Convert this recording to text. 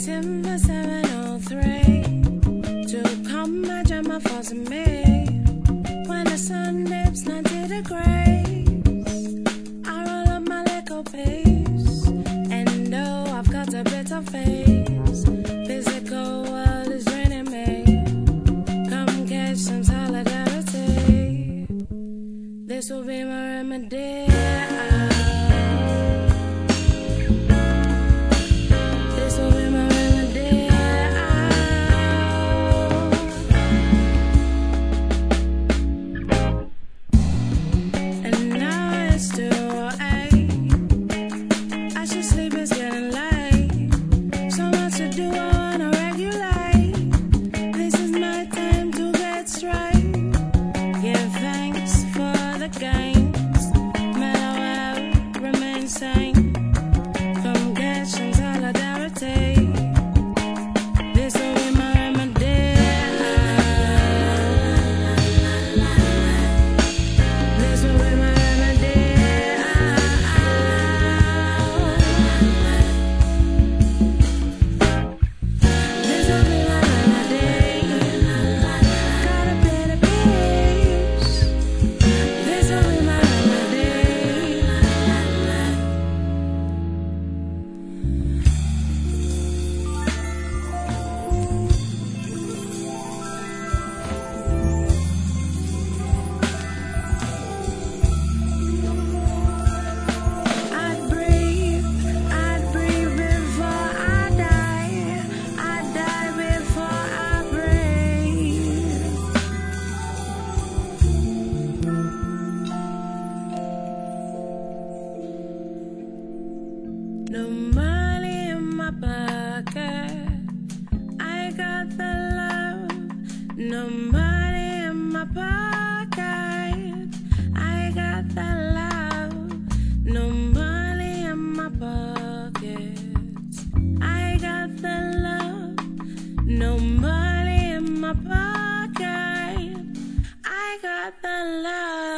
Timber 703 to come my jammer for me. When the sun dips 90 degrees, I roll up my little piece, and though I've got a bit of face, physical world is draining me. Come catch some solidarity. This will be my remedy. No money in my pocket, I got the love. No money in my pocket, I got the love. No money in my pocket, I got the love. No money in my pocket, I got the love.